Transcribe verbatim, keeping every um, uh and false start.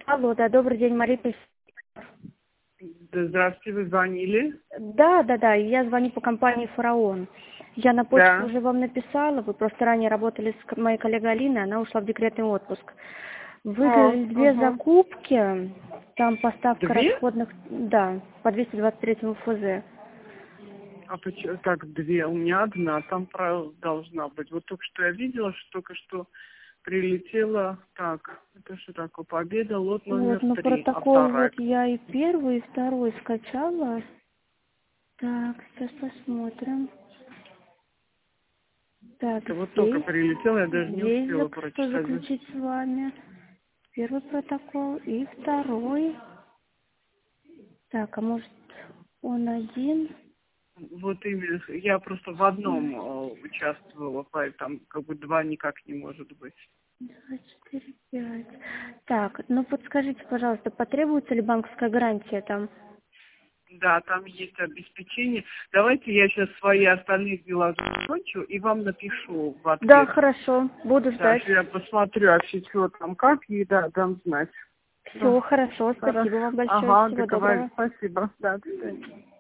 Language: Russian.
Алло, да, добрый день, Мария. Да, здравствуйте, вы звонили? Да, да, да, я звоню по компании «Фараон». Я на почту Да. уже вам написала, вы просто ранее работали с к- моей коллегой Алиной, она ушла в декретный отпуск. О, Выиграли две ага. закупки, там поставка Две? расходных, да, по двести двадцать третьему эф зэ. А почему так две? У меня одна там про- должна быть. Вот только что я видела, что только что прилетела. Так, это что такое? Победа, лот Вот, номер ну три. А протокол вторая? вот я и первый, и второй скачала. Так, сейчас посмотрим. Так, Это вот только здесь, прилетела, я даже не здесь успела зак- что прочитать. заключить с вами. Первый протокол и второй. Так, а может он один? Вот именно, я просто в одном э, участвовала, поэтому как бы два никак не может быть. Два, четыре, пять. Так, ну подскажите, пожалуйста, потребуется ли банковская гарантия там? Да, там есть обеспечение. Давайте я сейчас свои остальные дела закончу и вам напишу в Да, ответ. хорошо, буду Да, ждать. что я посмотрю вообще, что там, как, и да, дам знать. Все, Да. хорошо, Хорошо. спасибо вам большое, Ага, всего договорились. доброго. Спасибо. Да, до свидания.